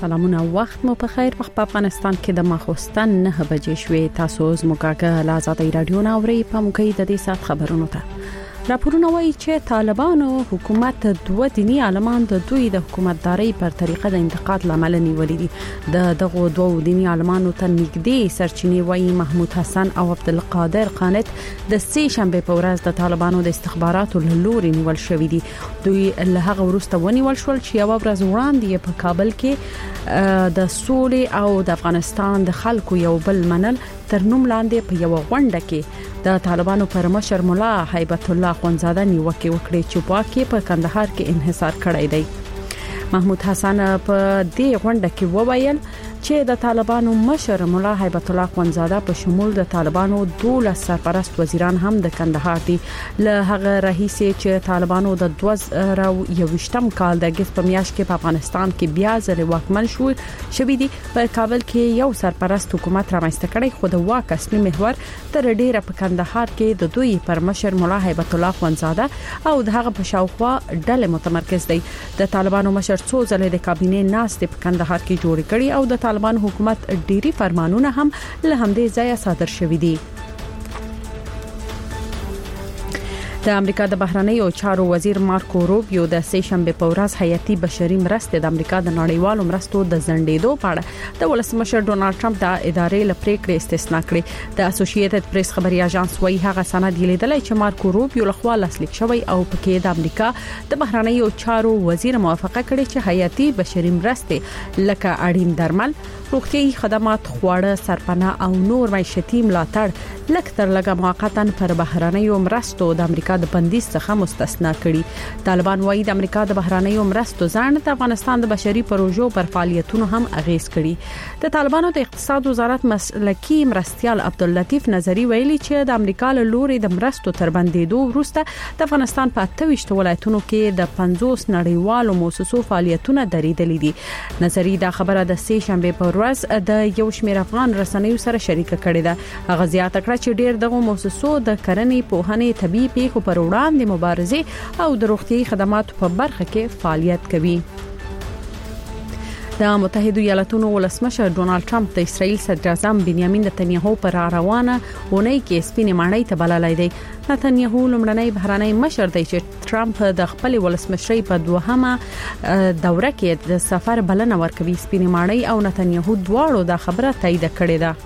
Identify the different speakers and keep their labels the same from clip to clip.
Speaker 1: سلامونه وخت مو په خیر. په افغانستان کې د ماخوستن 9 بجې شوې. تاسو زموږه له آزادۍ رادیو ناوړي په موګي د دې سات خبرونو ته راپورونه وایي چې طالبانو حکومت دوه دینی عالمان د دوی د حکومتداري پر طریقه د انتقاد لامل نیولې دي. د دغه دوه دینی عالمانو ته نږدې سرچینې وایي محمود حسن او عبدالقادر قانت د سه شنبه په ورځ د طالبانو د استخباراتو له لوري نیول شوې دي. دوی له هغه وروسته ونیول شول چې یو ورځ وړاندې په کابل کې د سولې او د افغانستان د خلکو یو بل منل تر نوم لاندې په یو غونډه کې د طالبانو پر مشر مولا هیبت الله اخوندزاده نیوکه وکړي چې پاکي په کندهار کې انحصار کړی دی. محمود حسن په دې غونډه کې وویل چې د طالبانو مشر مولا هیبت الله اخوندزاده په شمول د طالبانو 12 سرپرست وزیران هم د کندهار دي. له هغه رئیس چې طالبانو د 2021م کال د اگست په میاشت کې په افغانستان کې بیا ځل واکمن شوې دي په کابل کې یو سرپرست حکومت رامنځته کړي، خو د واک اصلي محور تر ډیره په کندهار کې د دوی پر مشر مولا هیبت الله اخوندزاده او د هغه په شاوخوا ډلې متمرکز دي. د طالبانو مشر څو ځله د کابینې ناستې په کندهار کې جوړ کړي او د طالبان حکومت ډيري فرمانونه هم له همدې ځای صادر شوي دي. د امریکا د بهرنیو چارو وزیر مارکو روبیو د سه شنبه په ورځ حیاتي بشري مرستې د امریکا د نړیوالو مرستو د زندېدو په اړه د ولسمشر ډونالد ټرمپ د ادارې لپاره استثنا کړې. د اسوسییټډ پریس خبري اژانس وايي هغه سند لیدل چې مارکو روبیو لخوا لاسلیک شوی او پکې د امریکا د بهرنیو چارو وزیر موافقه کړې چې حیاتي بشري مرستې لکه اړین درمل، روغتيایي خدمات، خواړه، سرپناه او نور معیشتي ملاتړ لکه تر لږه موقتا پر بهرنیو مرستو د امریکا د بندیز څخه مستثنا کړي. طالبان وايي د امریکا د بهرنیو مرستو ځان د افغانستان د بشري پروژو پر فعالیتونو هم اغیز کړي. د طالبانو د اقتصاد وزارت مسلکی مرستيال عبداللطیف نظری ویلي چې د امریکا له لوري د مرستو تر بندیدو وروسته د افغانستان په 28 ولایتونو کې د 50 نړیوالو موسسو فعالیتونه درېدلې دي. نظری دا خبره د سه شنبه په ورځ د یو شمېر افغان رسنیو سره شریک کړې ده. هغه زیاته کړه چې ډېر دغه موسسو د کرنې، پوهنې، طبي پیښو پر وړاندې مبارزه او د روغتيایي خدماتو په برخه کې فعالیت کوي. د متحده ایالاتونو ولسمشر ډونالد ټرمپ د اسرائیل صدر اعظم بنیامین نتنیاهو پر روانه اونۍ کې سپینې ماڼۍ ته بللای دی. نتنیاهو لمړنی بهرنی مشر دی چې ټرمپ د خپل ولسمشرۍ په دوهمه دوره کې د سفر بلنه ورکوي. سپینې ماڼۍ او نتنیاهو دواړو دا خبره تایید کړې ده.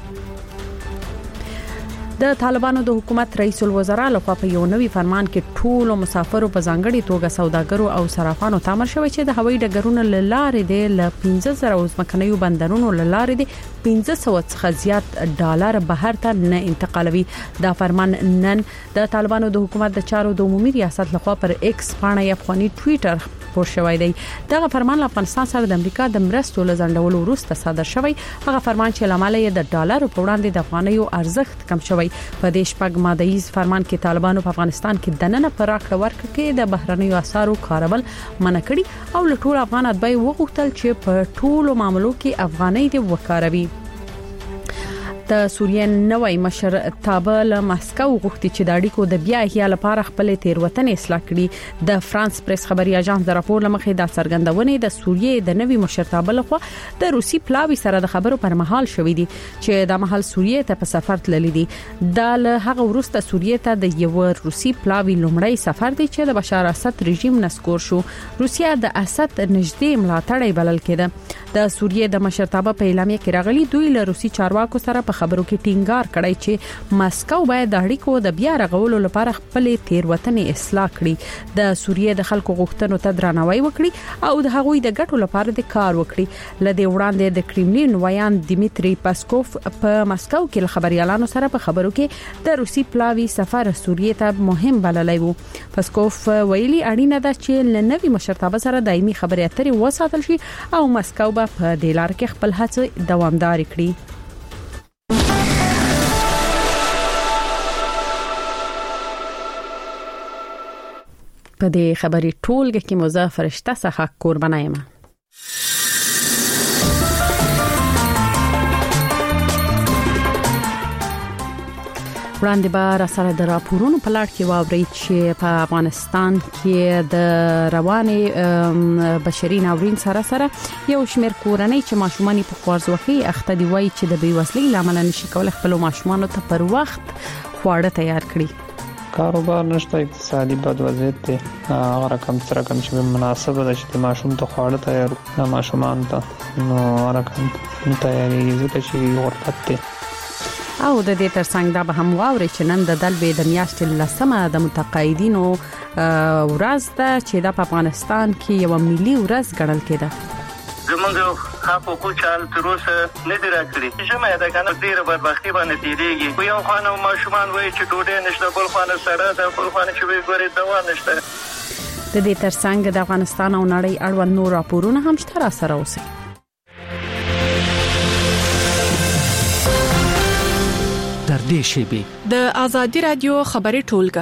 Speaker 1: د طالبانو د حکومت رئیس الوزرا لخوا په یو نوي فرمان کې ټول مسافرو په ځانګړي توګه سوداګرو او صرافانو ته امر شوی چې د هوایي ډګرونو لارې د 15,000 ځمکنیو بندرونو لارې د 1500 څخه زیات ډالر بهر ته نه انتقالوي. دا فرمان نن د طالبانو د حکومت د چارو د عمومي ریاست لخوا پر ایکس باندې افغاني ټوئیټر خبر شوی دی. دغه فرمان له افغانستان سره د امریکا د مرستو لزندولو وروسته صادر شوی. هغه فرمان چې لامل یې د ډالر په وړاندې د افغانیو ارزښت کم شوی. په دې شپږ مادهیز فرمان کې طالبانو په افغانستان کې دننه پراخه ورکړه کې د بهرنیو اسعارو کارول منع کړي او له ټول افغان اتباع وغوښتل چې په ټولو معاملو کې افغانۍ دې وکاروي. د سوریې نوې مشر تابل مسکو غوښتي چې د اړیکو د بیا احیا لپاره خپل تیروتنې اصلاح کړي. د فرانس پریس خبري اژانس د راپور لمخې د څرګندونې د سوریې د نوې مشر تابل خو د روسي پلاوي سره د خبرو پر مهال شوې دي چې د مهال سوریې ته په سفر تللی دي. د هغه وروسته سوریې ته د یو روسي پلاوي لومړی سفر دی چې د بشار اسد رژیم نسکور شو. روسیا د اسد نږدې ملاتړی بلل کېده. د سوریې د مشرتابه په اعلامیه کې راغلي دوی له روسي چارواکو سره په خبرو کې ټینګار کړی چې ماسکو باید د اړیکو د بیا رغولو لپاره خپل تیروتنې اصلاح کړي. د سوریې د خلکو غوښتنو ته درناوی وکړي او د هغوی د ګټو لپاره د کار وکړي. لدې وړاندې د کرملین ویان دیمیتری پاسکوف په ماسکو کې خبريالانو سره په خبرو کې د روسي پلاوي سفر سوریې ته مهم بللی وو. پاسکوف ویلي اړینه ده چې لنوي مشرتابه سره دایمي خبرې اترې وساتل شي او ماسکو به په دې لار کې خپل هڅې دوامدار کړي. په دې خبري ټولګه کې موزه فرشته څخه قربانه یم. وړاندې به را سره د راپورونو په لړ کې واوري چې په افغانستان کې د رواني بشري ناورین سره یو شمېر کورنۍ چې ماشومان په خوارزوخي اخته دی وایي چې د بیوزلۍ لامل نشي کولای خپل ماشومان ته پر وخت خواړه تیار کړي.
Speaker 2: کاروبار نشته، اقتصادي بد وضعیت دی، هغه رقم چې مناسبه ده چې ماشوم ته خواړه تیار کړي ماشومان ته، نو رقم تیاری ځکه چې غربت دی.
Speaker 1: او د دې ترڅنګ دا به هم واوري چې نن د دلبې د میاشتې لسمه د متقاعدینو ورځ ده چې د افغانستان کې یو ملي ورځ ګڼل کېده.
Speaker 3: زمونږ حقوقو چال تر اوسه نه دی راکړي. ژمه ده کنه ډیره بدبختی باندې تیریږي. خو یو خانه ماشومان وایي چې ډوډۍ نشته، بل خانه سره ده، بل خانه چې وی ګوري دوا نشته.
Speaker 1: د دې ترڅنګ د افغانستان او نړۍ اړوند نور راپورونه هم شته سره اوسي.
Speaker 4: در دې شیبه
Speaker 5: د آزادی رادیو خبري ټولګه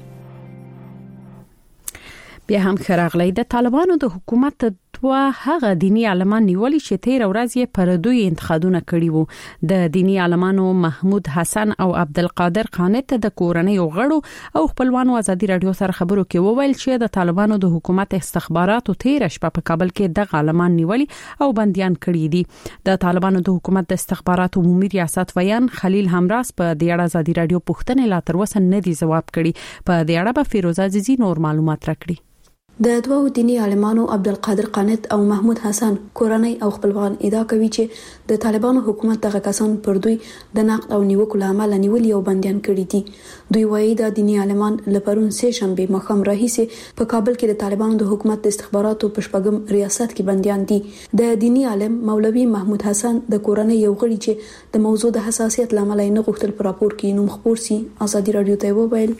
Speaker 1: بیا هم خراغلی د طالبانو د حکومت دوه هغه دینی عالمان نیولي چې 13 ورځې پر دوی انتقادونه کړي وو. د دینی عالمانو محمود حسن او عبدالقادر قانت د کورنۍ غړو او خپلوانو ازادي رادیو سره خبرو کې وویل چې د طالبانو د حکومت استخباراتو 13 شپه په کابل کې د عالمان نیولي او بنديان کړي دي. د طالبانو د حکومت د استخباراتو عمومي ریاست ویان خلیل همراز په د اړه ازادي رادیو پوښتنه لا تر اوسه نه دی جواب کړي. په د اړه به فیروز عزیزی نور معلومات راکړي.
Speaker 6: د دوو دینی عالمانو عبدالقادر قانت او محمود حسن کورنۍ او خپلوان ادعا کوي چې د طالبانو حکومت دغه کسان پر دوی د نقد او نیوکو لامل نیولي او بنديان کړي دي. دوی وایي د دینی عالمان لپاره سه شنبه مخام راهیسه په کابل کې د طالبانو د حکومت د استخباراتو په شپږم ریاست کې بنديان دي. د دینی عالم مولوي محمود حسن د کورنۍ یو غړي چې د موضوع د حساسیت لامل نه غوښتل پر راپور کې نوم خبر سي ازادي رادیو ته وویل.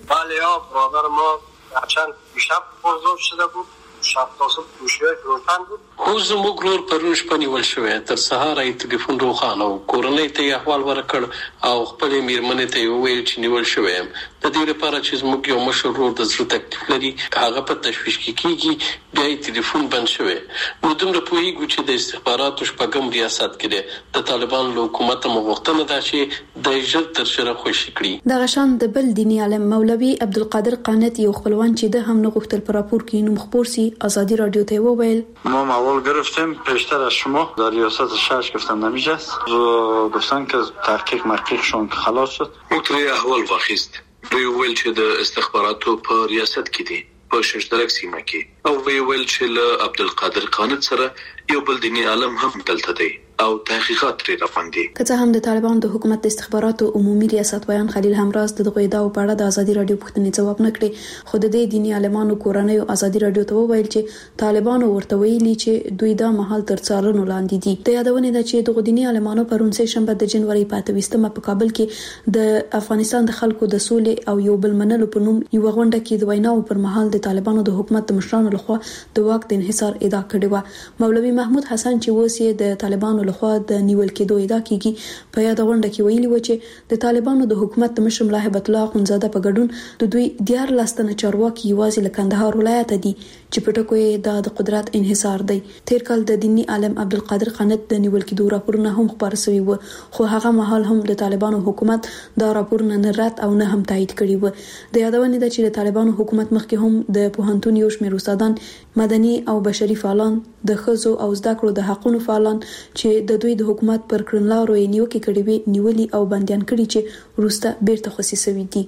Speaker 7: چند بیشتر بزرگ شده بود، شب تا صبح گوشی‌های روشن بود.
Speaker 8: اوس موږ نور پرون شپه نیول شوې تر سهار یې ټلیفون روښانه او کورنۍ ته احوال ورکړ او خپل میرمنې ته وویل چې نیول شوې د دې لپاره چې موږ یو مشهور د زړه تکلیف لري هغه په تشویش کې کیږي بیا یې ټلیفون بند شوې. نو دومره پوهیږو چې د استخباراتو شپږم ریاست کې د طالبانو له حکومت مغوښتنه ده چې د ژر تر ژره خوشي کړي.
Speaker 6: د غشان د بل دینی عالم مولوي عبدالقادر قانت یو خپلوان چې د هم نه غوښتل پر راپور کې نوم خبر سي ازادي رادیو ته وویل.
Speaker 7: ما اول گرفتیم پیشتر از شما در ریاست شش گفتن نمیشه است گفتن که تحقیق مرقیقشون که خلاص شد
Speaker 8: او تری احوال واخیست دوی ویل چې د استخباراتو په ریاست کې دي په ششدرک سیمه کې او ویل چې له عبدالقادر قانت سره یو بل دینی عالم هم دلته دی او تحقیقات لري راپاندي.
Speaker 6: که څه هم د طالبانو د حکومت د استخباراتو عمومي ریاست ویان خلیل همراز د دغه ادعاو په اړه د ازادي رادیو پوښتنې جواب نه کړي. خو د دې دینی عالمانو کورنۍ او ازادي رادیو ته وویل چې طالبانو ورته ویلي چې دوی دا مهال تر څارنو لاندې دي. د یادونه ده چې دغه دینی عالمانو پرون سه شنبه د جنوري 28مه په کابل کې د افغانستان د خلکو د سولې او یو بل منلو په نوم یو غونډه کې د ویناو پر مهال د طالبانو د حکومت مشرانو لخوا د واک د انحصار ادعا کړې و. مولوي محمود حسن چې وسی د طالبانو لخوا د نیول کېدو ادعا کیږي په یاد غونډه کې ویلي و چې د طالبانو د حکومت مشر ملا هیبت الله اخونزاده په ګډون د دوی 14 تنه چارواکي یوازې له کندهار ولایت دي چې په ټکو یې د قدرت انحصار دی. تیر کال د دینی عالم عبدالقادر قانت د نیول کېدو راپورونه هم خبر شوی و خو هغه مهال هم د طالبانو حکومت دا راپورونه نه رد او نه هم تایید کړي و. د یادونه ده چې د طالبانو حکومت مخکې هم د پوهنتون یو شمېر استادان مدني او بشري فعالان د خزو او زده کړو د حقوقو فعالان چې د دوی د حکومت پر کړنلارو یې نیوکې کړې وي نیولي او بنديان کړي چې وروسته بیرته خصوصي شوي دي.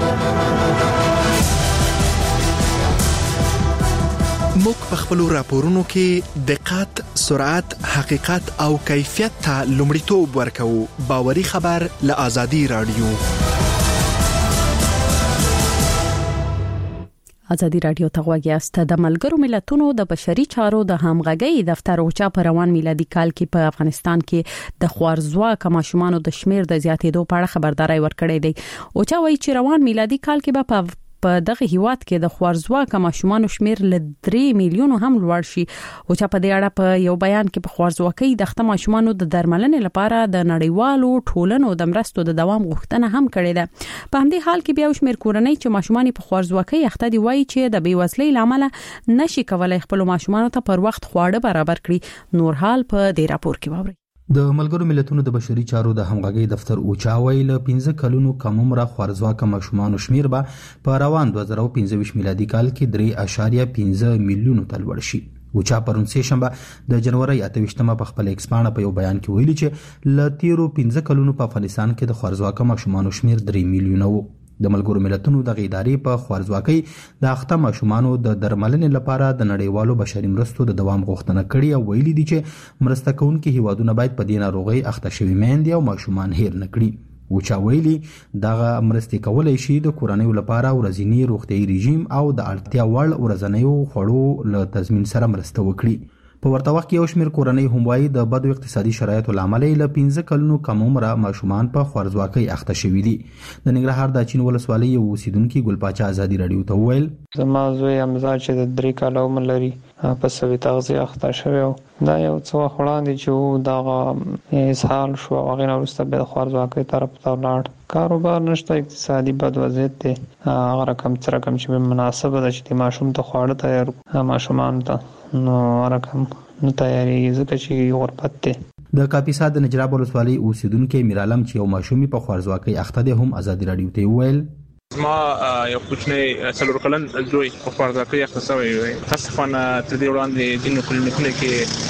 Speaker 4: موږ په خپل راپورونو کې دقت، سرعت، حقیقت او کیفیت ته لومړیتوب ورکوو. باوري خبر له آزادي رادیو.
Speaker 1: ازادي رادیو ته غوږیاست. د ملګرو ملتونو د بشري چارو د همغږي دفتر اوچا په روان میلادي کال کې په افغانستان کې د خوارزواک ماشومانو د شمیر د زیاتېدو په اړه خبرداري ورکړې ده. اوچا وایي چې روان میلادي کال کې به په دغه هیواد کې د خوارزواک ماشومانو شمیر ل 3 میلیون هم لوړ شي. اوچا په دې اړه په یو بیان کې په خوارزواکۍ د خته ماشومانو د درملنې لپاره د نړیوالو ټولنو د مرستو د دوام غوښتنه هم کړې ده. په همدې حال کې بیا شمیر کورنۍ چې ماشومان په خوارزواکۍ اخته دي وایي چې د بیوزلۍ لامل نشي کولای خپل ماشومان ته پر وخت خواړه برابر کړي. نور حال په دې راپور کې واوري.
Speaker 9: د ملګرو ملتونو د بشري چارو د همغږي دفتر اوچا ویل 15 کلونو کم عمره خوارزواکه ماشومان شمیر به په روان 2025 میلادي کال کې 3.15 میلیون ته لوړ شي. اوچا پرون سه شنبه د جنوري 28مه په خپل ایکس باندې په یو بیان کې ویلي چې ل تیرو 15 کلونو په افغانستان کې د خوارزواکه ماشومان شمیر 3 میلیون وو. د ملګرو ملتونو د غیداري په خوارزواکۍ د اخته ماشومانو د درملنې لپاره د نړیوالو بشري مرستو د دوام غوښتنه کړې او ویلي دي چې مرسته کوونکي هیوادونه باید په دې ناروغۍ اخته شوي میندې او ماشومان هیر نه کړي. اوچا ویلي دغه مرستې کولای شي د کورنیو لپاره ورځنی روغتیايي رژیم او د اړتیا وړ ورځنیو خوړو له تضمین سره مرسته وکړي. په ورته وخت کې یو شمېر کورنۍ هم وایي د بدو اقتصادي شرایطو لامل له 15 کلونو کم عمره ماشومان په خوارزواکۍ اخته شوي دي. د ننګرهار د چین ولسوالۍ یو اوسیدونکي ګلپاچا ازادي رادیو ته وویل
Speaker 2: زما زوی امزا چې د 3 کالو عمر لري په سوي تغذیه اخته شوی دا یو څو وړاندې چې دا اسهال شو او غیر ورسته به خوارزواکۍ طرف ته لاړ. کاروبار نشته، اقتصادي بد وضعیت دی، هغه رقم چې مناسبه ده چې ماشوم ته خواړه تیار ماشومان ته نو رقم نو تیاری ځکه چې غربت دی.
Speaker 9: د کاپیسا د نجراب ولسوالۍ اوسیدونکو میرالم چې یو ماشومي په خوارزواکۍ اخته دی هم ازادي رادیو ته ویل
Speaker 10: ما یو کوچنی څلور کلن زوی په خوارزواکۍ اخته شوی وي. تاسفانه تر دې وړاندې د کلینیکونو کې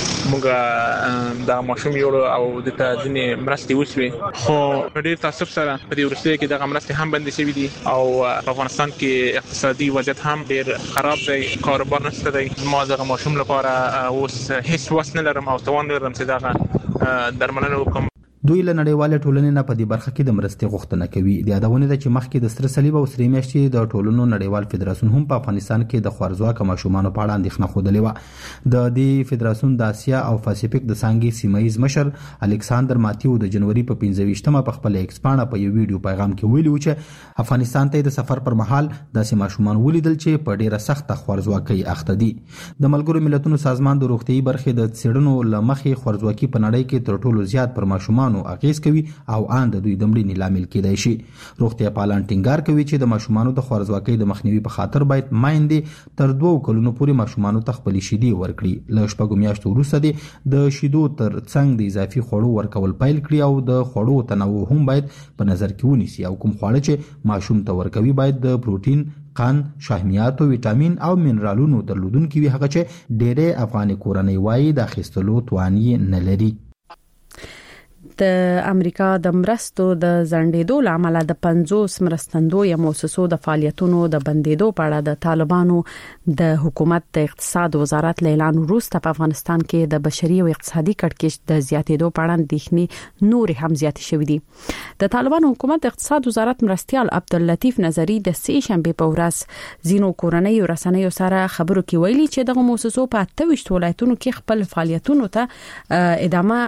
Speaker 10: موږ د ماشوم یو او د ځینې مرستې وشوي، خو ډېر تاسف سره په دې ورسته کې د مرستې هم بندي شوي دي او په افغانستان کې اقتصادي وضعیت هم ډېر خراب دی، کاروبار نشته دی. ما د ماشوم لپاره اوس هیڅ وس نه لرم او توان نه لرم چې دا درملنه وکړم.
Speaker 9: دوی له نړیوالې ټولنې نه په دې برخه کې د مرستې غوښتنه کوي. د یادونه ده چې مخکې د سره صلیب او سرې میاشتې د ټولنو نړیوال فدراسیون هم په افغانستان کې د خوارزواکه ماشومانو په اړه اندېښنه خوده و. د دې فدراسیون د اسیا او پاسفیک د څنګه سیمایي مشر الکساندر ماتیو د جنوري په 15مه په خپل ایکس باندې په یو ویډیو پیغام کې ویلي و چې افغانستان ته د سفر پر مهال داسې ماشومان ولیدل چې په ډیره سخته خوارزواکۍ اخته دي. د ملګرو ملتونو سازمان د روغتيایي برخې د څېړنو لمخې خوارزواکۍ په نړۍ کې تر ټولو زیات پر ماشومانو اغیز کوي او ان د دوی د مړینې لامل کېدای شي. روغتیا پالان ټینګار کوي چې د ماشومانو د خوارزواکۍ د مخنیوي په خاطر باید مایندې تر 2 کلونو پورې ماشومانو ته خپل شیدې ورکړي. له شپږو میاشتو وروسته د شیدو تر څنګ د اضافي خوړو ورکول پیل کړي او د خوړو تنوع هم باید په نظر کې ونیسي او کوم خواړه چې ماشوم ته ورکوي باید د پروتین، قند، شحمیات او ویټامین او منرالونو درلودونکي وي، هغه چې ډېرې افغاني کورنۍ وايي د اخیستلو توان یې نه لري.
Speaker 1: د امریکا د مرستو د ځنډېدو لامل د 50 مرستندوی مؤسسو د فعالیتونو د بندیدو په اړه د طالبانو د حکومت د اقتصاد وزارت اعلان وروسته په افغانستان کې د بشري او اقتصادي کړکېچ د زیاتېدو په اړه اندېښنې نور هم زیات شوې دي. د طالبانو حکومت د اقتصاد وزارت مرستيال عبداللطیف نظری د سې شنبه په ورځ زینو کورنۍ رسنیو سره خبرو کې ویلي چې دغه مؤسسو په 28 ولایتونو کې خپل فعالیتونو ته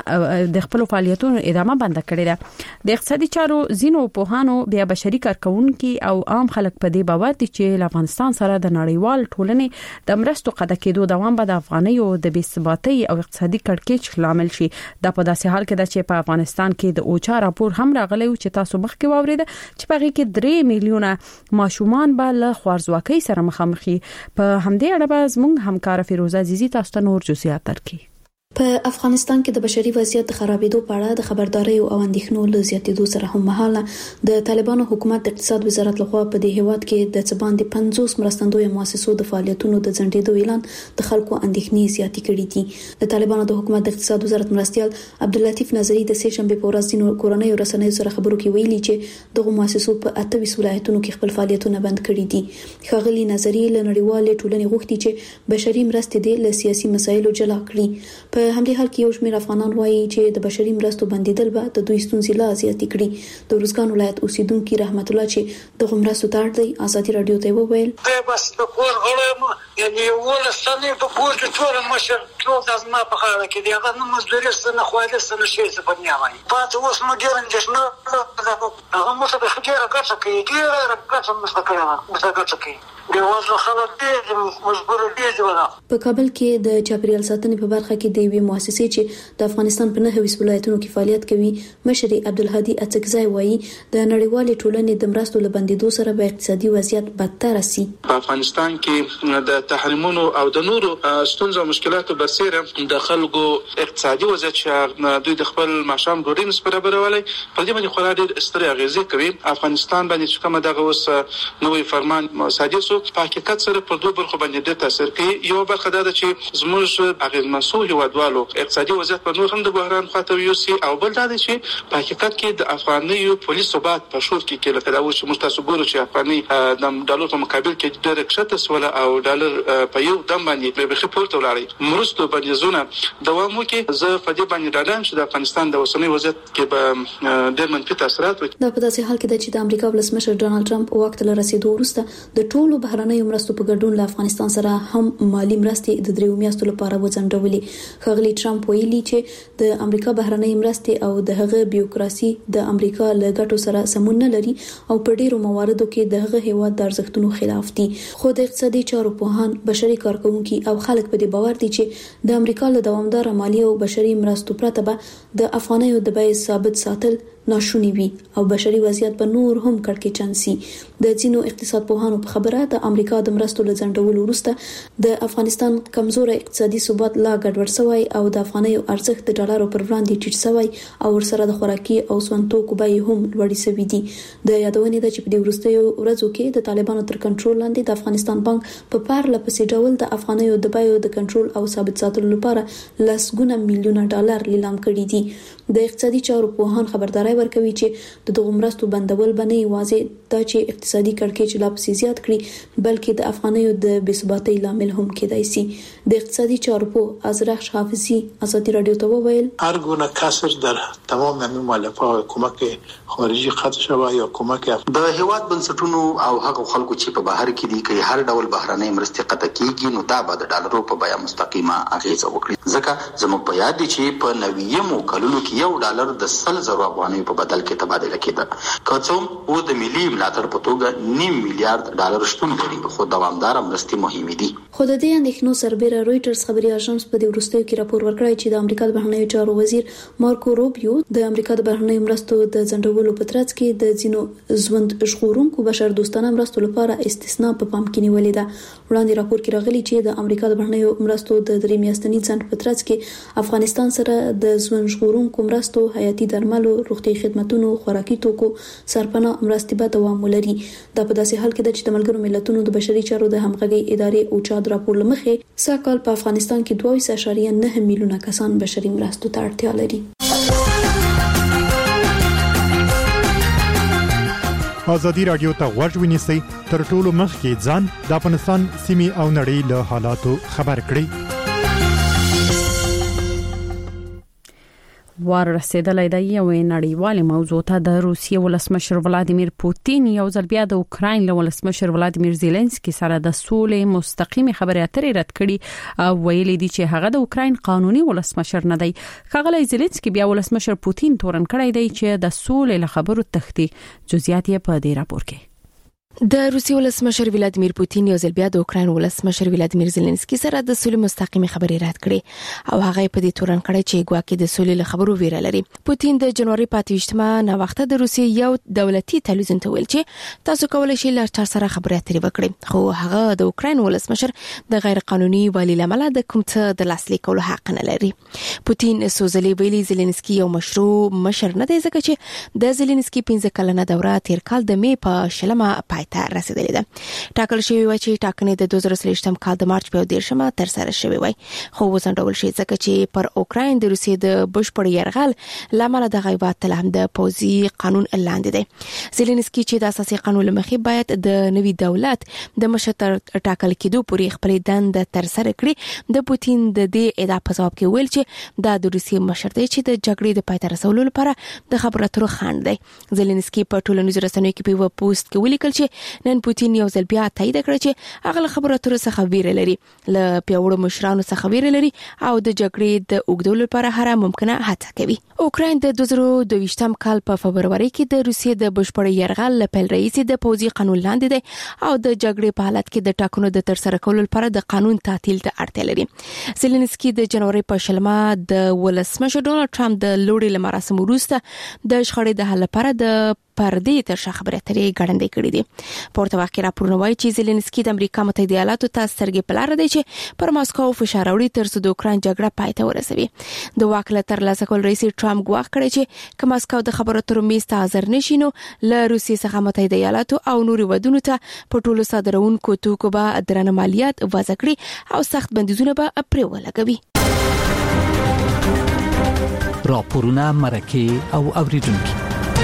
Speaker 1: ادامه بند کړی ده. د اقتصادي چارو زینو پوهانو بیا بشري کارکونکو او عام خلک په دې باور دي چې افغانستان سره د نړیوال ټولنې د مرستو قطع کېدو دوام به د افغانیو د بې ثباتۍ او اقتصادي کړکېچ لامل شي. دا په داسې حال کې ده چې په افغانستان کې د اوچا راپور هم راغلی و چې تاسو مخکې واورید چې په هغه کې 3 میلیونه ماشومان به له خوارزواکۍ سره مخامخ شي. په همدې اړه به زموږ همکار فیروزه عزیزی تاسو ته نور جزئیات درکړي.
Speaker 6: په افغانستان کې د بشري وضعیت د خرابېدو په اړه د خبرداري او اندېښنو له زیاتېدو سره هم مهاله د طالبانو حکومت د اقتصاد وزارت لخوا په دې هیواد کې د څباندې 50 مرستندوی مؤسسو د فعالیتونو د ځنډېدو اعلان د خلکو اندېښنې زیاتې کړې دي. د طالبانو د حکومت د اقتصاد وزارت مرستيال عبداللطیف نظری د سې شنبه په ورځ زینو کورنۍ رسنیو سره خبرو کې ویلي چې دغه مؤسسو په 28 ولایتونو کې خپل فعالیتونه بند کړي دي. ښاغلي نظری له نړیوالې ټولنې غوښتي چې بشري مرستې د سیاسي مسایلو جلا کړي. په همدې حال کې یو شمېر افغانان وایي چې د بشري مرستو بندیدل به د دوی ستونزې لا زیاتې کړي. د روزګان ولایت اوسیدونکو رحمت الله چې د مرستو ته اړ دی ازادي رادیو ته وویل
Speaker 11: بس د کور غړم یعنی ولستانې په کور کې ټول مشر ټول د ما په خاله کې دی هغه نو مزدوري سره خوایله سره شي څه په نیامه پات اوس مو ډیر اندېښنه هغه مو څه د خجره ګټه کوي ډیر ګټه مسکره
Speaker 6: په کابل کې د چاپیریال ساتنې په برخه کې د وی مؤسسې چې د افغانستان په 9 ولایتونو کې فعالیت کوي مشر عبدالهادي اڅکزای وایي د نړیوالې ټولنې د مرستو لبندیدو سره به اقتصادي وضعیت بدتر شي.
Speaker 7: په افغانستان کې د
Speaker 12: تحریمونو او د نورو ستونزو او مشکلاتو برسېره د خلکو اقتصادي وضعیت چې دوی د خپل معاشام ډوډۍ نس برابرولای په دې باندې خورا ډېر سترې اغېزې کوي. افغانستان باندې چې کومه دغه اوس نوې فرمان صادر شو په حقیقت سره په دوه برخو باندې ډېر تاثیر کوي. یو برخه دا ده چې زموږ اغېزمنسو هیوادوالو اقتصادي وضعیت په نور هم د بحران خواته یوسي او بل دا ده چې په حقیقت کې د افغانیو پولیس ثبات په شور کې لکه دا چې موږ تاسو ګورو چې افغاني د ډالر په مقابل کې ډېر کښته سول او ډالر په یو دم باندې به خپل تولاري مرستو باندې زونه دوام وکړي. زه په دې باندې ډاډم چې د افغانستان د اوسنۍ وضعیت کې به ډېر منفي تاثیرات وکړي.
Speaker 6: دا په داسې حال کې ده چې د امریکا ولسمشر ډونالد ټرمپ وخت له رسیدو وروسته د ټولو بهرنیو مرستو په ګډون له افغانستان سره هم مالی مرستې د 3 میاشتو لپاره وځنډولې. ښاغلي ټرمپ ویلي چې د امریکا بهرنۍ مرستې او د هغه بیوروکراسي د امریکا له ګټو سره سمون نه لري او په ډیرو مواردو کې د هغه هیواد د ارزښتونو خلاف دي. خو د اقتصادي چارو پوهان، بشري کارکونکي او خلک په دې باور دي چې د امریکا له دوامدار مالی او بشري مرستو پرته به د افغانیو د بیې ثابت ساتل ناشونی وي او بشري وضعیت په نور هم کړکېچن سي. د ځینو اقتصاد پوهانو په خبره د امریکا د مرستو له ځنډولو وروسته د افغانستان کمزوري اقتصادي ثبات لا ګډوډ شوی او د افغانیو ارزښت د ډالرو پر وړاندې ټیټ شوی او ورسره د خوراکي او سون توکو بیې هم لوړې شوې دي. د یادونې ده چې په دې وروستیو ورځو کې د طالبانو تر کنټرول لاندې د افغانستان بانک په پارله پسې ډول د افغانیو د بیو د کنټرول او ثابت ساتلو لپاره لسګونه میلیونه ډالر لیلام کړي دي. د اقتصادي چارو پوهان خبرداري ورکوي چې د دغه مرستو بندول باندې یوازې دا چې اقتصادي کړکېچ لا پسې زیات کړي بلکې د افغانیو د بېثباتۍ لامل هم کېدای شي. د اقتصادي چارو په ازرخ حافظي ازادي رادیو ته وویل
Speaker 13: هر گونه کسر در تمام نمی مؤلفه کمک خارجي قطع شوی یا کمک
Speaker 14: د هیواد بنسټونو او هغه خلکو چې په بهر کې دي کې هر ډول بهرنۍ مرستې قطع کیږي نو دا به د ډالرو په بیه مستقیمه اغیزه وکړي. ځکه زموږ په یاد دي چې په 90 کلونو کې یو ډالر د 100,000 افغانیو په بدل کې تبادله کېده. کوم او د ملي ملاتړ په توګه 9 میلیارډ ډالر شتون لري خو دوامدار مرستې مهمه دي.
Speaker 6: خو د دې اندېښنو سربېره رويټرز خبري اژانس په دې وروستیو کې راپور ورکړی چې د امریکا د بهرنیو چارو وزیر مارکو روبیو د امریکا د بهرنیو مرستو د ځنډولو په ترڅ کې د ځینو ژوند ژغورونکو بشر دوستانه مرستو لپاره استثناء په پام کې نیولې ده. وړاندې راپور کې راغلي چې د امریکا د بهرنیو مرستو د 3 میاشتني ځنډ په ترڅ کې افغانستان سره د ژوند ژغورونکو مرستو، حیاتي درملو، روغتي خدماتو، خوراکي توکو، سرپناه مرستې به دوام ولري. دا په داسې حال کې ده چې د ملګرو ملتونو د بشري چارو د همغږي ادارې اوچاد راپور لمخې ساکال په افغانستان کې 2.9 میلیونه کسان بشري مرستو ته اړتیا لري.
Speaker 15: ازادي رادیو ته غوږ ونیسئ تر ټولو مخکې ځان د افغانستان سیمې او نړۍ له حالاتو خبر کړئ.
Speaker 1: وار رسیدلې د یو نړیوال موضوع ته د روسیې ولسمشر ولادیمیر پوتین یو ځل بیا د اوکرين له ولسمشر ولادیمیر زيلنسکي سره د سولې مستقيمه خبرې اترې رد کړي او ویلي دي چې هغه د اوکرين قانوني ولسمشر نه دی. ښاغلی زيلنسکي بیا ولسمشر پوتین تورن کړی دی چې د سولې له خبرو تختی. جزئیات یې په دې راپور کې.
Speaker 16: د روسي ولسمشر ولادیمیر پوتین یو ځل بیا د اوکرين ولسمشر ولادیمیر زيلنسکي سره د سولې مستقيمه خبرې رد کړې او هغه په دې تورن کړی چې ګواکې د سولې له خبرو ویره لري. پوتین د جنوري 28مه نه وخت د روسي یو دولتي تلویزیون ته ویل چې تاسو کولای شئ له چا سره خبرې اترې وکړئ خو هغه د اوکرين ولسمشر د غیر قانوني والی لامل د کوم څه د لاسلیک کولو حق نه لري. پوتین سوزلي ویلي زيلنسکي یو مشروع مشر نه دی ځکه چې د زيلنسکي 15 کلنه دوره تیر کال د می په شلمه ته رسیدلې ده. ټاکل شوی و چې ټاکنې د 2023م کال د مارچ په 10مه تر سره شوی وای خو وسنډول شي ځکه چې پر اوکرين د روسیې د بشپړ يرغل لامل د غیبات له هم د پوزي قانون لاندې دی. زيلنسکي چې د اساسي قانون لمخې باید د نوي دولت د مشر ټاکل کېدو پورې خپل دند تر سره کړي. د پوتین د دې ادعا په جواب کې ویل چې د روسیې مشر دی چې د جګړې د پای ته رسولو لپاره د خبرو اترو خنډ دی. زيلنسکي په ټولنیزو رسنیو کې په پوسټ کې ولیکل چې نن پوتین یو ځل بیا تایید کړ چې هغه خبرو اترو څخه ویره لري، له پیاوړو مشرانو څخه ویره لري او د جګړې د اوږدولو لپاره هر ممکنه هڅه کوي. اوکرين د 2022م کال په فبرवरी کې د روسیې د بشپړ يرغل لپاره رئیس د پوزي قانون لاندې دی او د جګړې په حالت کې د ټاکنو د تر سره کولو لپاره د قانون تعطیل ته اړتیا لري. زيلنسکي د جنوري په شلمه د ولسمشر ډونالد ټرمپ د لوړې مراسم وروسته د شخړې د حل لپاره د پردې تر شا خبرې اترې ګړندې کړې دي. پورته واقع راپورونه وايي چې زيلنسکي د امریکا متحده ایالاتو ته سترګې په لار دی چې پر ماسکو فشار راوړي تر څو د اوکرين جګړه پای ته ورسوي. د واک له ترلاسه کول رئیس ټرمپ ګواښ کړی چې که ماسکو د خبرو اترو میز ته حاضر نشي نو له روسیې څخه متحده ایالاتو او نورو ودونو ته په ټولو صادرونکو توکو به درنه مالیات وضع کړي او سخت بندیزونه به پرې ولګوي.
Speaker 17: راپورونه مرکه او اوریدونکو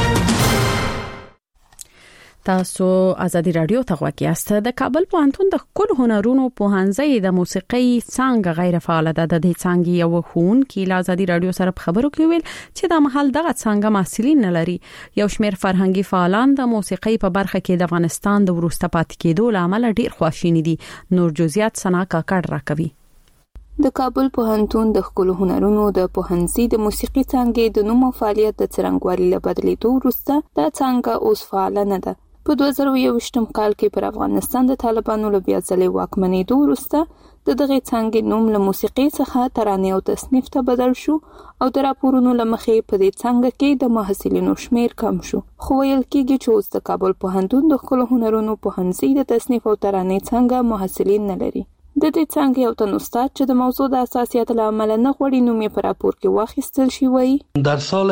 Speaker 1: تاسو ازادي رادیو ته غواړئ یاست. د کابل پوهنتون د ښکلو هنرونو پوهنځي د موسیقي څانګه غیر فعال ده. د دې څانګې یو ښوونکی له ازادي رادیو سره په خبرو کې ویل چې د محل دغه څانګه محصلین نه لري. یو شمېر فرهنګي فعالان د موسیقي په برخه کې د افغانستان د ورسته پاتې کېدو لامل ډیر خواشیني دي. نور جزئیات سنا کاکړ راکوي.
Speaker 18: د کابل پوهنتون د ښکلو هنرونو د پوهنځي د موسیقي څانګې د نوم او فعالیت د څرنګوالي له بدلیدو وروسته دا څانګه اوس فعال نه ده. په 2021 کال کې پر افغانستان د طالبانو له بیا ځلې واکمنېدو وروسته د دغه څانګې نوم له موسیقي څخه ترانې او تصنیف ته بدل شو او د راپورونو له مخې په دې څانګه کې د محصلینو شمیر کم شو. خو ویل کېږي چې اوس د کابل پوهنتون د ښکلو هنرونو پوهنځي د تصنیف او ترانې څانګه محصلین نه لري. د دې څانګې یو تن استاد چې د موضوع د اساسیت له امله نه غوړي نوم یې په راپور کې واخیستل شي وایي
Speaker 19: در سال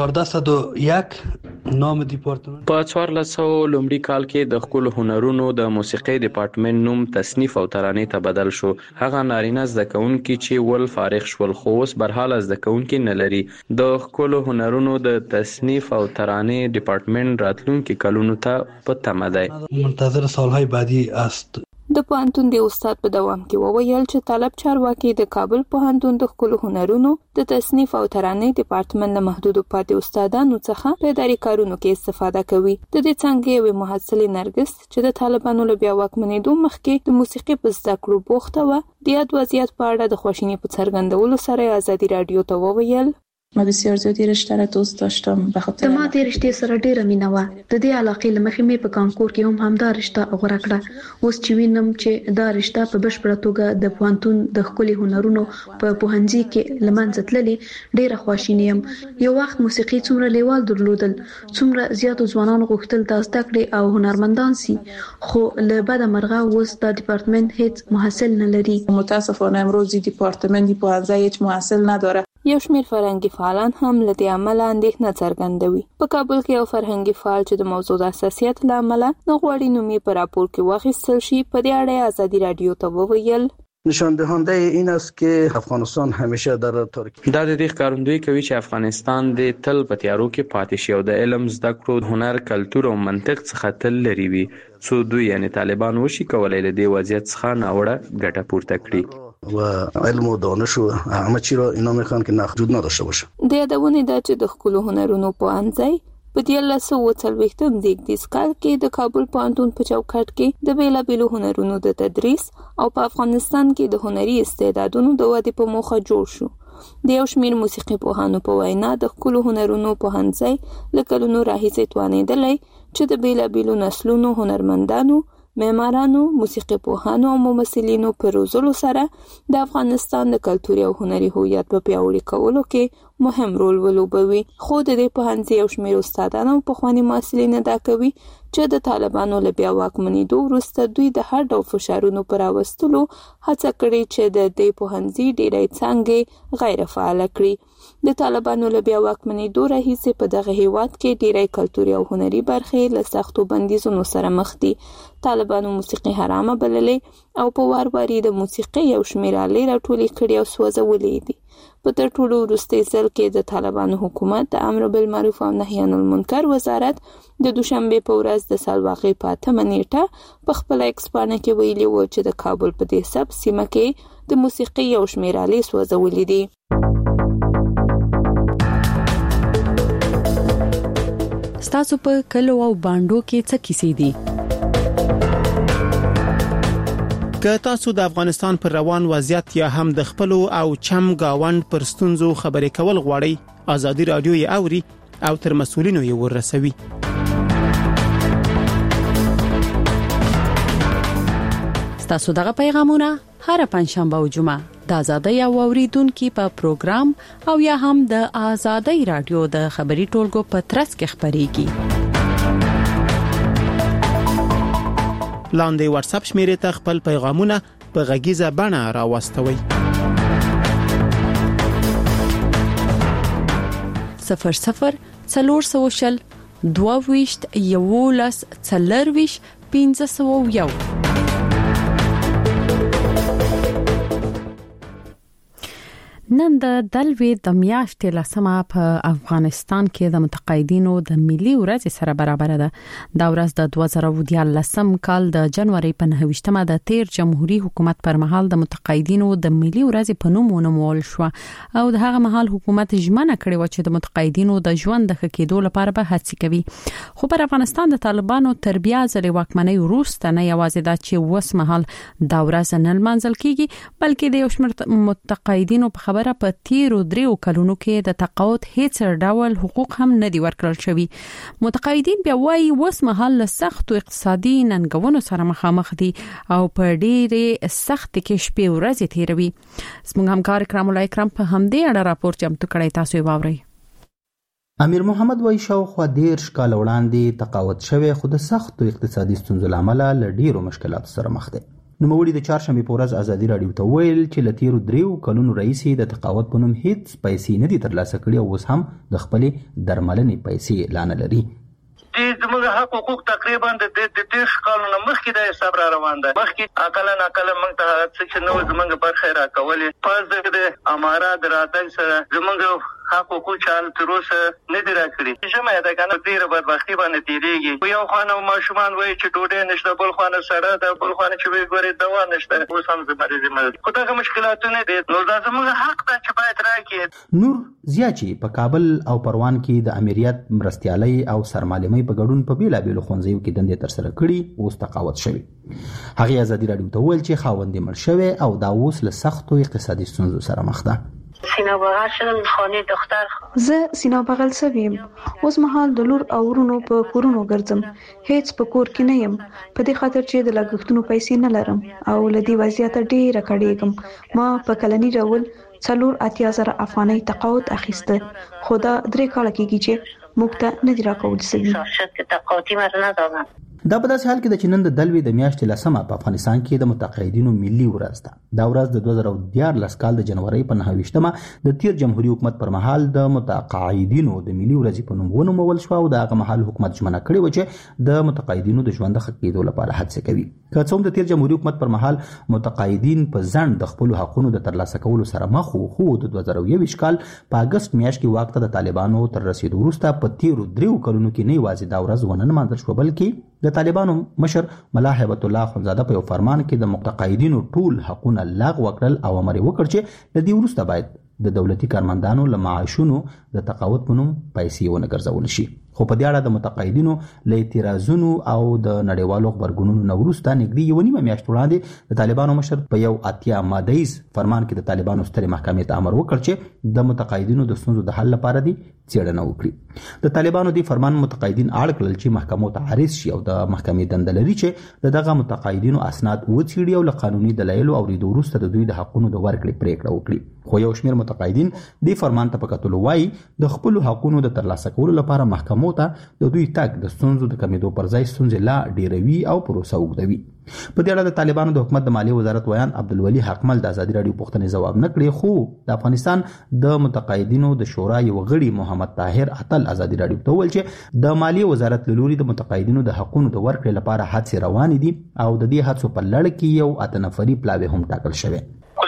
Speaker 19: 1401 نام دیپارتمنت
Speaker 20: په 1400 لومړي کال کې د ښکلو هنرونو د موسیقي ډپارټمنټ نوم تصنیف او ترانې ته بدل شو. هغه نارینه زده کوونکي چې ول فارغ شول خو اوس برحاله زده کوونکي نه لري. د ښکلو هنرونو د تصنیف او ترانې ډپارټمنټ راتلونکي کلونو ته په تمه دی.
Speaker 19: منتظر سالهای بعدی است.
Speaker 18: د پوهنتون د استاد په دوام کې وویل چې طالب چارواکي د کابل پوهنتون د ښکلو هنرونو د تصنیف او ترانې ډپارټمنټ له محدودو پاتې استادانو څخه په اداري کارونو کې استفاده کوي. د دې څانګې یوې محصلې نرګس چې د طالبانو له بیا واکمنېدو مخکې د موسیقي په زده کړو بوخته وه د یاد وضعیت په اړه د خواشینۍ په څرګندولو سره ازادي رادیو ته وویل
Speaker 21: ما بسیار زیادی رشته را دوست داشتم به خاطر
Speaker 6: ما د رشتې سره ډیره مینه و. د دې علاقې لمخې مې په کانکور کې هم همدا رشته غوړه کړه. اوس چې وینم چې دا رشته په بشپړه توګه د پوهنتون د ښکلي هنرونو په پوهنځي کې لمنځه تللې ډیره خواشینی یم. یو وخت موسیقي څومره لیوال درلودل، څومره زیاتو ځوانانو غوښتل د زده کړې او هنرمندان سي، خو له بده مرغه اوس د ډپارټمنټ هیڅ محصل نه لري.
Speaker 21: متاسفانه امروز ډپارټمنټ پوهنځي هیڅ محصل نداره.
Speaker 18: یو شمېر فرهنګي فعالان هم له دې امله اندېښنه څرګندوي. په کابل کې یو فرهنګي فعال چې د موضوع د حساسیت له امله نه غواړي نوم یې په راپور کې واخیستل شي په دې اړه ازادي رادیو ته وویل
Speaker 22: نشان دهنده این است که افغانستان همیشه در تاریکی
Speaker 20: دا د دې ښکارندوی کوي چې افغانستان د تل په تیارو کې پاتې شي او د علم زده کړو، هنر، کلتور او منطق څخه تل لري وي څو دوی یعنی طالبان وشي کولای له دې وضعیت څخه ناوړه ګټه پورته کړي
Speaker 22: و علم و دانش و همه چی را اینا میخوان که محدود نداشته باشه.
Speaker 18: د یادونه ده چې د ښکلو هنرونو پوهنځي په 1940 زیږدیز کال کې د کابل پوهنتون په چوکاټ کې د بیلابیلو هنرونو د تدریس او په افغانستان کې د هنري استعدادونو د ودې په موخه جوړ شو. د یو شمېر موسیقي پوهانو په وینا د ښکلو هنرونو پوهنځي له کلونو راهیسې توانېدلی چې د بیلابیلو نسلونو هنرمندانو، معمارانو، موسیقي پوهانو او ممثلینو په روزلو سره د افغانستان د کلتوري او هنري هویت په پیاوړي کولو کې مهم رول ولوبوي. خو د دې پوهنځي یو شمېر استادان او پخواني محصلین ادعا کوي چې د طالبانو له بیا واکمنېدو وروسته دوی د هر ډول فشارونو پر راوستلو هڅه کړې چې د دې پوهنځي ډېری څانګې غیر فعاله کړي. د طالبانو له بیا واکمنېدو راهیسې په دغه هیواد کې ډېری کلتوري او هنري برخې له سختو بندیزونو سره مخ دي. طالبانو موسیقي حرامه بللې او په وار واري د موسیقي یو شمېر آلې راټولې کړي او سوځولې دي. په تر ټولو وروستي ځل کې د طالبانو حکومت د امر بالمعروف او نهي عن المنکر وزارت د دوشنبه په ورځ د سالواغې په 8 نیټه په خپل ایکسپانه کې ویلي و چې د کابل په دې سب سیمه کې د موسیقي یو شمېر آلې سوځولې دي.
Speaker 1: ستاسو په کلو او باندو کې څه کیسې دي؟
Speaker 23: که تاسو د افغانستان پر روان وضعیت یا هم د خپل او چم گاوند پر ستونزو خبرې کول غواړئ، ازادي رادیو یې اوري او تر مسؤلینو یې ورسوي.
Speaker 1: ستاسو دغه پیغامونه هر پنځشنبه او جمعه د آزادۍ او اوریدونکو په پروګرام او یا هم د آزادۍ رادیو د خبري ټولګو په ترڅ کې خبريږي.
Speaker 23: لاندې واتس اپ شمیرې ته خپل پیغامونه په غږیزه بڼه راوستوئ.
Speaker 1: 00 400 22 11 40 501. نن د دلوي د میاشتې لسمه په افغانستان کې د متقاعدینو د ملي ورځ سره برابر ده. دا ورځ د 2014 کال د جنوري په 9مه د تیر جمهوریت حکومت پر مهال د متقاعدینو د ملي ورځ په نوم ونومول شو او د هغه مهال حکومت ژمنه کړې و چې د متقاعدینو د ژوند د ښه کېدو لپاره به هڅې کوي. خو پر افغانستان د طالبانو تر بیا ځلې واکمنۍ وروسته نه یوازې دا چې وس مهال دا ورځ نه لمانځل کیږي بلکې د یو شمېر متقاعدینو په په تیرو 3 کلونو کې د تقاعد هیڅ ډول حقوق هم نه دی ورکړل شوی. متقاعدین بیا وايي وس مهال له سخت اقتصادي ننګونو سره مخامخ دي او په ډېرې سخت کې شپې ورځې تیروي. زموږ همکار کرام الله اکرام په همدې اړه راپور چمتو کړی، تاسو یې واورئ.
Speaker 9: امیر محمد وای شاوخوا 13 کال وړاندې تقاعد شوی خو د سختو اقتصادي ستونزو لامل له ډیرو مشکلاتو سره مخ دی. نوموړي د چهارشنبه په ورځ ازادي رادیو ته ویل چې له تیرو 3 کلونو راهیسې د تقاعد په نوم هیڅ پیسې نه دي ترلاسه کړي او اوس هم د خپلې درملنې پیسې لا نه لري.
Speaker 3: زموږ حقوق تقریبا د 10 کلونو مخکې د حساب را روان ده. مخکې اقل موږ ته څه چې نو زموږ برخه را کولې پس د امارات راتګ سره زموږ حقوق چال تر اوسه نه دی راکړي. ژمه ده کنه ډیره بدبختی باندې تیریږي. یو خانه ماشومان وایي چې ډوډۍ نشته، بل خانه سره ده، بل خانه چې وی ګوري دوا نشته. اوس هم زموږ خو دغه مشکلاتونه دي. نو دا زموږ حق ده چې باید راکړي.
Speaker 9: نور زیاچی په کابل او پروان کې د امریت مرستیالي او سرمالمۍ په ګډون په بیلابېلو ښوونځیو کې دندې تر سره کړي اوس تقاعد شوی. هغه ازادي رادیو ته ویل چې خاوند مړ شوی او دا اوس له سختو اقتصادي ستونزو سره مخ ده.
Speaker 5: سینا بغل شدم خانه دختر.
Speaker 6: زه سینا بغل سویم. اوس مهال د لور او ورونو په کورونو ګرځم. هیڅ په کور کې نه یم په دې خاطر چې د لګښتونو پیسې نه لرم او لدی وضعیت ډیره کړېږم. ما په کلنی ډول 4,80,000 افغانۍ تقاعد اخیسته خو دا 3 کال کېږي چې موږ ته نه دی راکول شوی.
Speaker 5: شرط تقاعدی مرنه دادم.
Speaker 9: دا په داسې حال کې د چنن د دلوي د میاشتې لسمه په افغانستان کې د متقاعدینو ملي ورځ ده. دا ورځ د 2014 کال د جنوري په 9مه د تیر جمهوریت حکومت پر مهال د متقاعدینو د ملي ورځ په نوم ونومول شو او د هغه مهال حکومت ژمنه کړې و چې د متقاعدینو د ژوند ښه کېدو لپاره هڅه کوي. که څوم د تیر جمهوریت حکومت پر مهال متقاعدین په ځند د خپل حقوقو د ترلاسه کولو سره مخ وو، خو د 2021 کال په اگست میاشت کې واک ته د طالبانو تر رسیدو وروسته په تیر 3 کلونو کې نه یوازې دا ورځ ونه لمانځل شو بلکې د طالبانو مشر ملا هیبت الله خنزاده په یو فرمان کې د متقاعدینو ټول حقوقونه لغوه کړل او امر وکړ چې د دې وروسته باید د دولتي کارمندانو له معاشونو د تقاعد په نوم پیسې ونه ګرځول شي. خو په دې اړه د متقاعدینو له اعتراضونو او د نړیوالو خبرګونونو وروسته نږدې 1.5 میاشت وړاندې د طالبانو مشر په یو 8 مادهیز فرمان کې د طالبانو سترې محکمې ته امر وکړ چې د متقاعدینو د ستونزو د حل لپاره دي څېړنه وکړي. د طالبانو دی فرمان متقاعدین اړ کړل چې محکمو ته عارض شي او د محکمې دنده لري چې دغه متقاعدینو اسناد وڅېړي او له قانوني دلایلو او ریدو وروسته د دوی د حقوقو د ورکړې پریکړه وکړي. خو یو شمېر متقاعدین دی فرمان ته په کتلو وایي د خپل حقوقو د ترلاسه کولو لپاره محکمو ته د دوی تګ د ستونزو د کمیدو پر ځای ستونزې لا ډیروي او پروسه اوږدوي. په دې اړه د طالبانو د حکومت د مالیې وزارت ویان عبدالولي حقمل د ازادي رادیو پوښتنې ځواب نه کړی، خو د افغانستان د متقاعدینو د شورا یو غړي محمد طاهر اتل ازادي رادیو ته ویل چې د مالیې وزارت له لوري د متقاعدینو د حقوقو د ورکړې لپاره هڅې روانې دي او د دې هڅو په لړ کې یو 8 نفري پلاوی هم ټاکل شوی.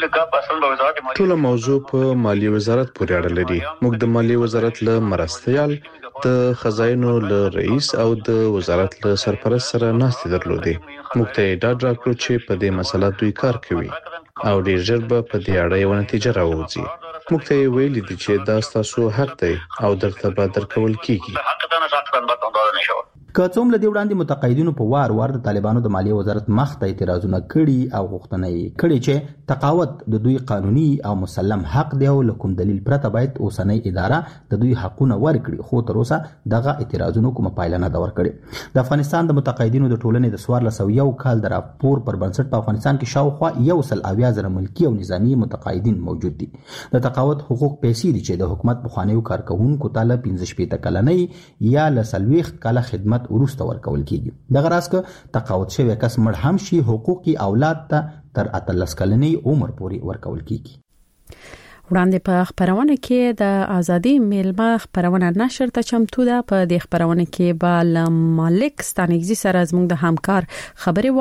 Speaker 8: ټول موضوع په مالیې وزارت پورې اړه لري. موږ د مالیې وزارت له مرستیال د خزاینو له رئیس او د وزارت له سرپرست سره ناستې درلودې. موږ ته ډاډ راکړو چې په دې مسله دوی کار کوي او ډیر ژر به په دې اړه یو نتیجه راوځي. موږ ته ویلي دي چې دا ستاسو حق دی او درته به درکول کیږي.
Speaker 9: که څوم له دې وړاندې متقاعدینو په وار وار د طالبانو د مالیې وزارت مخ ته اعتراضونه کړي او غوښتنه یې کړې چې تقاعد د دوی قانوني او مسلم حق دی او له کوم دلیل پرته باید اوسنۍ اداره د دوی حقونه ورکړي، خو تر اوسه دغه اعتراضونو کومه پایله نه ده ورکړې. د افغانستان د متقاعدینو د ټولنې د 1401 کال د راپور پر بنسټ په افغانستان کې شاوخوا 180,000 ملکي او نظامی متقاعدین موجود دي. د تقاعد حقوق پیسې دي چې د حکومت بخوانیو کارکونکو ته له 15 کلنۍ یا له 40 کاله خدمت خدمات ورسته ورکول کیږي د غراسکه تقاعد شوی کس مړ هم شي حقوقي اولاد ته تر 13 کلنۍ عمر پورې ورکول کیږي.
Speaker 1: وړاندې په خبرونه کې د ازادي میلمه خبرونه نشر ته چمتو ده. په دې خبرونه کې به مالک ستانګزي سره زموږ د همکار خبري